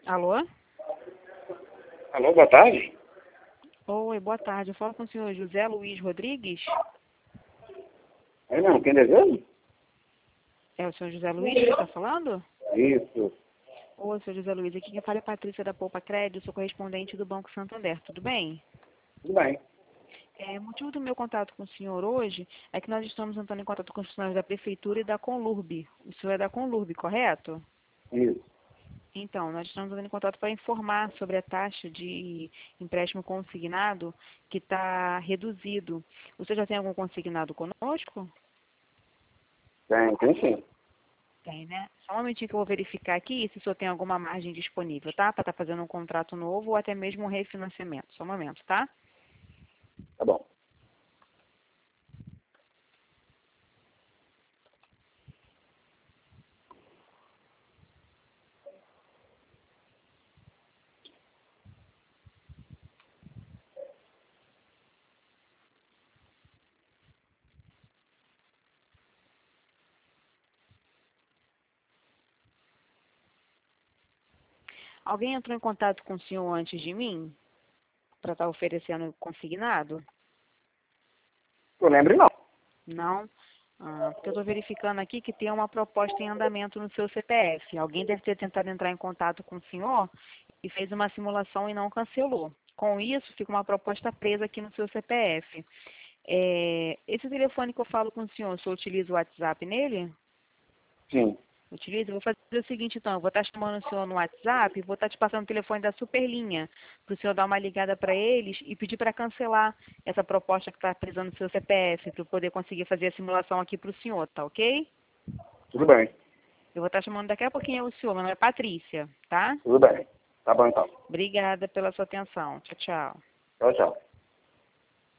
Alô? Alô, boa tarde. Oi, boa tarde. Eu falo com o senhor José Luiz Rodrigues. É não, quem deseja? É o senhor José Luiz que está falando? Isso, Oi, senhor José Luiz. Aqui quem fala é a Patrícia da Poupa Crédito, sou correspondente do Banco Santander. Tudo bem? tudo bem. O motivo do meu contato com o senhor hoje é que nós estamos entrando em contato com os funcionários da Prefeitura e da Conlurb. O senhor é da Conlurb, correto? Isso. Então, nós estamos entrando em contato para informar sobre a taxa de empréstimo consignado que está reduzido. O senhor já tem algum consignado conosco? Tem sim. Tem, né? Só um momentinho que eu vou verificar aqui se o senhor tem alguma margem disponível, tá? Para estar fazendo um contrato novo ou até mesmo um refinanciamento. Só um momento, tá? Tá bom. Alguém entrou em contato com o senhor antes de mim para estar oferecendo consignado? Eu lembro não. Não? Porque eu estou verificando aqui que tem uma proposta em andamento no seu CPF. Alguém deve ter tentado entrar em contato com o senhor e fez uma simulação e não cancelou. Com isso, fica uma proposta presa aqui no seu CPF. Esse telefone que eu falo com o senhor utiliza o WhatsApp nele? Sim. Utiliza? Eu vou fazer o seguinte, então. Eu vou estar chamando o senhor no WhatsApp, vou estar te passando o telefone da Superlinha, para o senhor dar uma ligada para eles e pedir para cancelar essa proposta que está presa no seu CPF, para eu poder conseguir fazer a simulação aqui para o senhor, tá ok? Tudo bem. Eu vou estar chamando daqui a pouquinho o senhor. Meu nome é Patrícia, tá? Tudo bem. Tá bom então. Obrigada pela sua atenção. Tchau, tchau. Tchau, tchau.